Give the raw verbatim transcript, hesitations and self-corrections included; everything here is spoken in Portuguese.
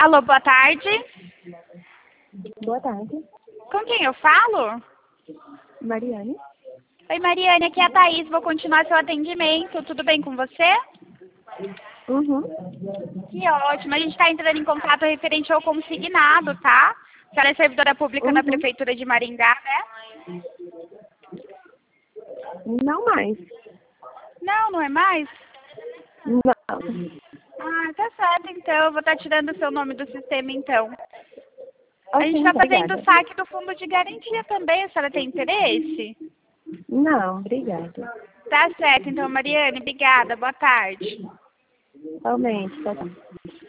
Alô, boa tarde. Boa tarde. Com quem eu falo? Mariane? Oi, Mariane, aqui é a Thaís. Vou continuar seu atendimento. Tudo bem com você? Uhum. Que ótimo. A gente está entrando em contato referente ao consignado, tá? A senhora é servidora pública da Uhum. Prefeitura de Maringá, né? Não mais. Não, não é mais? Não. Ah, tá certo, então. Eu vou estar tirando o seu nome do sistema, então. A Ok, gente está fazendo obrigada. o saque do fundo de garantia também. A senhora tem interesse? Não, obrigada. Tá certo, então, Mariane. Obrigada. Boa tarde. Realmente, tá bom.